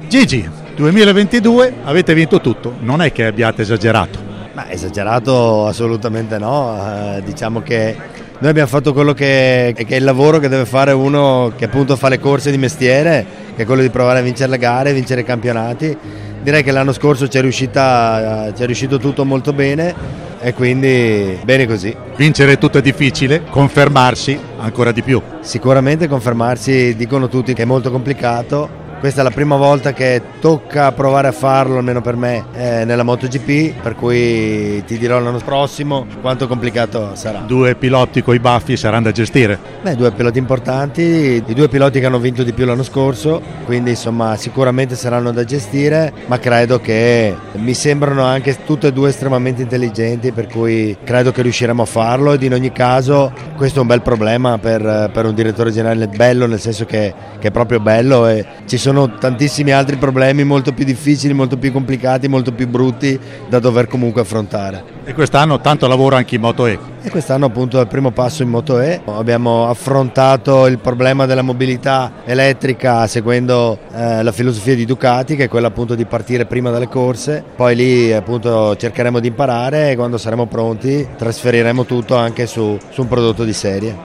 Gigi, 2022 avete vinto tutto, non è che abbiate esagerato. Ma esagerato assolutamente no, diciamo che noi abbiamo fatto quello che è il lavoro che deve fare uno che appunto fa le corse di mestiere, che è quello di provare a vincere le gare, vincere i campionati. Direi che l'anno scorso ci è riuscito tutto molto bene e quindi bene così. Vincere tutto è difficile, confermarsi ancora di più. Sicuramente confermarsi, dicono tutti che è molto complicato. Questa è la prima volta che tocca provare a farlo, almeno per me, nella MotoGP, per cui ti dirò l'anno prossimo quanto complicato sarà. 2 piloti coi baffi saranno da gestire? 2 piloti importanti, i 2 piloti che hanno vinto di più l'anno scorso, quindi insomma sicuramente saranno da gestire, ma credo che mi sembrano anche tutte e 2 estremamente intelligenti, per cui credo che riusciremo a farlo, ed in ogni caso questo è un bel problema per un direttore generale, bello nel senso che è proprio bello, e ci sono tantissimi altri problemi molto più difficili, molto più complicati, molto più brutti da dover comunque affrontare. E quest'anno tanto lavoro anche in Moto E. E quest'anno appunto è il primo passo in Moto E. Abbiamo affrontato il problema della mobilità elettrica seguendo la filosofia di Ducati, che è quella appunto di partire prima dalle corse, poi lì appunto cercheremo di imparare, e quando saremo pronti trasferiremo tutto anche su un prodotto di serie.